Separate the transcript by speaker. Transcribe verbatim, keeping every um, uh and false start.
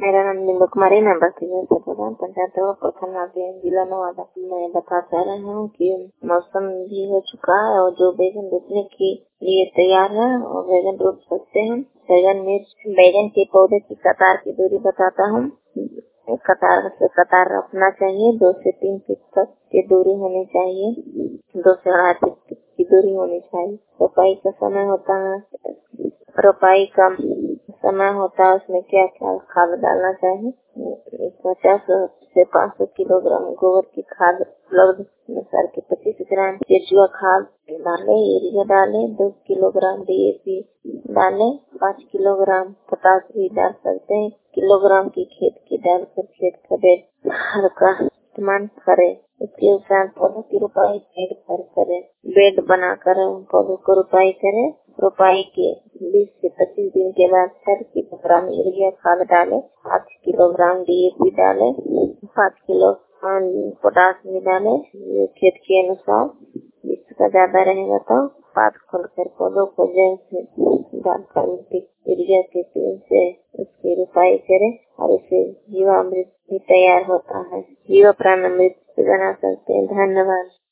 Speaker 1: मेरा नाम बिंदु कुमारी, मैं बस्ती में प्रधान पंचायत प्रखंड जिला नवादा। मैं बता चाह रहा हूँ कि मौसम भी हो चुका है और जो बैगन रोपने के लिए तैयार है और बैगन रोप सकते हैं। बैगन मिर्च बैगन के पौधे की कतार की दूरी बताता हूँ। कतार से कतार रखना चाहिए, दो से तीन फीट तक की दूरी होनी चाहिए, दो से अढ़ाई फीट की दूरी होनी चाहिए। रोपाई का समय होता है, रोपाई का समय होता है उसमें क्या क्या खाद डालना चाहिए। पचास से पाँच सौ किलोग्राम गोबर की खाद उपलब्ध अनुसार के पच्चीस ग्राम केचुआ खाद डाले, यूरिया डाले, दो किलोग्राम डी ए पी डाले, पाँच किलोग्राम पोटास भी डाल सकते हैं। किलोग्राम की खेत की डालकर खेत का बेड हल्का इस्तेमाल करें। उसके उपरांत पौधों की रोपाई बेड पर करें, बेड बनाकर पौधों को रोपाई करें। रोपाई के बीस से पच्चीस दिन के बाद छह किलोग्राम यूरिया खाद डाले, पाँच किलोग्राम डी ए पी डाले, पाँच किलो पोटास भी डाले खेत के अनुसार। इसका ज्यादा रहेगा तो पात खोलकर पौधों को जड़ से डालकर यूरिया के तेल से उसकी रोपाई करें और उसे जीवामृत भी तैयार होता है। जीवा प्राणामृत बना सकते हैं। धन्यवाद।